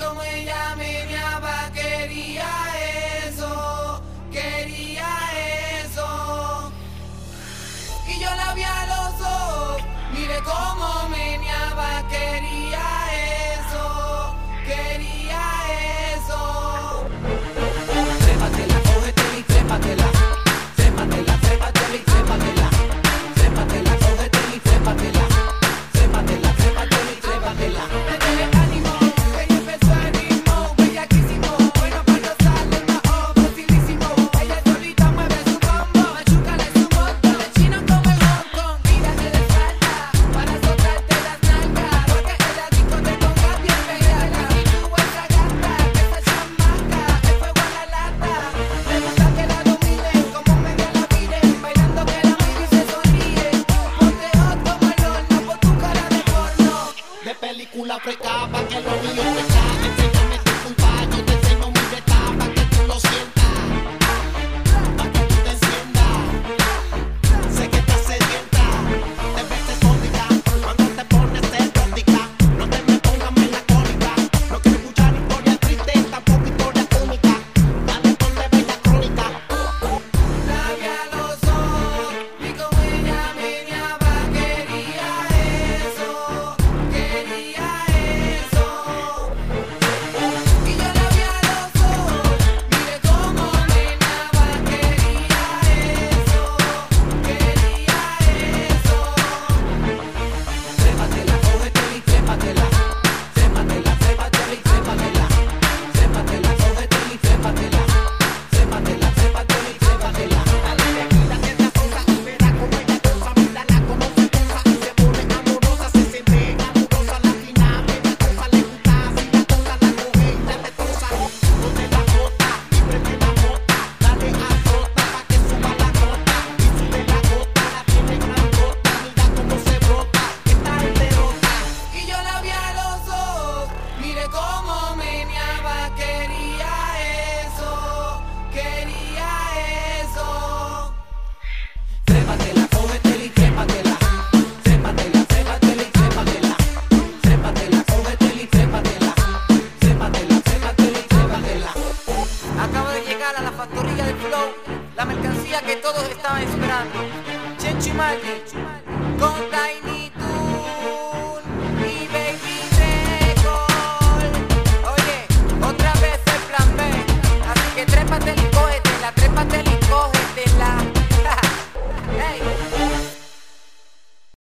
como ella meneaba, quería eso, quería eso. Y yo la vi a los ojos, mire cómo meneaba, quería eso, quería eso. Trépatela, cógetela y trépatela. Trépatela, trépatela y trépatela. Trépatela, cógetela y trépatela. Trépatela, trépatela y trépatela. Métele ánimo, que ya empezó el ritmo, bellaquísimo. Bueno para gozarle, más facilísimo. Ella solita mueve su combo, machúcale su moto. El chino como el Hong Kong, tírate de espalda para soltarte las nalgas. Porque el adicto te ponga bien pegada. Y tú esa gata, esa chamaca, el fuego a la lata. Me gusta que la dominen, como media la miren, bailando que la mire y se sonríe. Ponte hot como el horno, por tu cara de porno. De película fresca pa' que lo mío te enséñame tu culpa, yo te enseño mi beta pa' que tú lo sientas.